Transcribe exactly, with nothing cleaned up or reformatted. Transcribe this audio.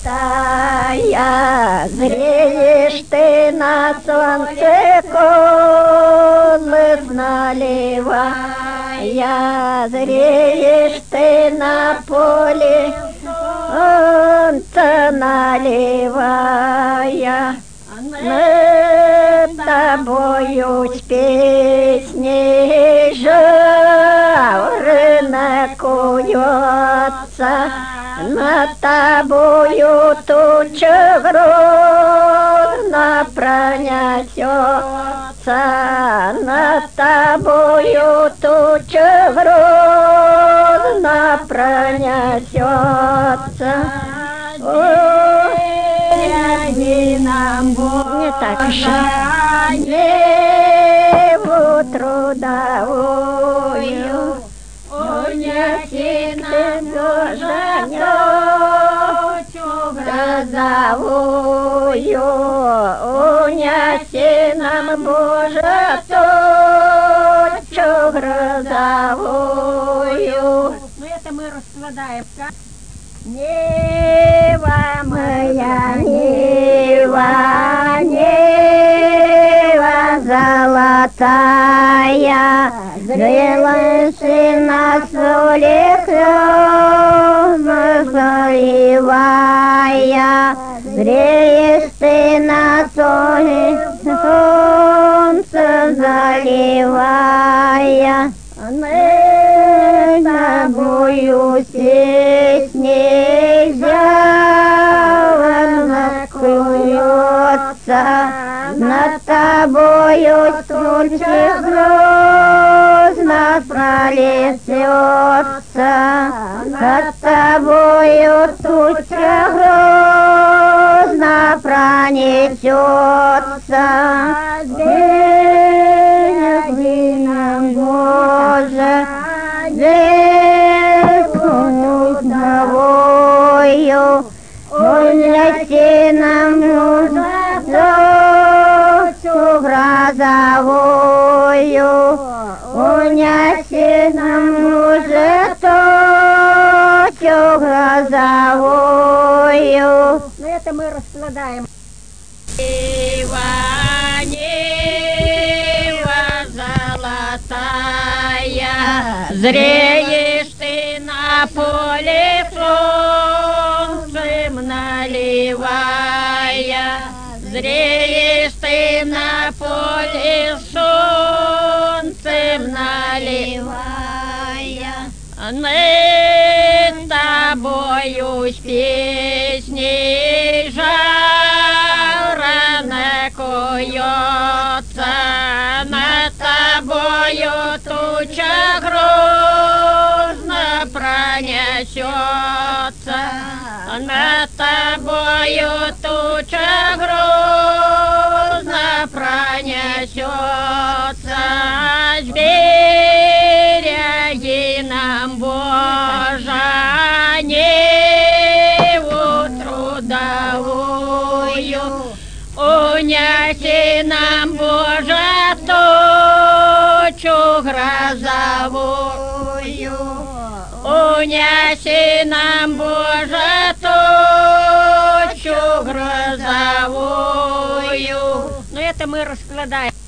золотая, зреешь ты на солнце, колос наливая, зреешь ты на поле, солнце наливая. Мы тобою с песней жаворонок куется, над тобою туча грозно пронесется, над тобою туча грозно пронесется. Гляди нам, Боже, Неву трудовую, унеси нам, Боже, ночью грозовую, унеси нам, Боже, ночью грозовую. Ну это мы раскладаем. Нева моя, Нева, Нева золотая, зрелый сын на соле заливая, зреешь ты на соле солнце заливая. Мы тобою песней жаворонок куется, над тобою туча грозно пролетется, над тобою туча грозно пронесется. Береги нам, Боже, девку новую, унеси нам ночью грозовую, унеси нам ночью грозовую. Ну это мы раскладаем. Нева, Нева золотая, зреешь ты на поле солнцем наливая, зреешь ты на поле солнцем наливая. Мы тобою с песней жаворонок куется, над тобою туча грозно пронесется, над тобою туча грозно пронесется. Береги нам, Боже, Неву трудовую, унеси нам, Боже, тучу грозовую, унеси нам, Боже, тучу грозовую. Ну это мы раскладаем.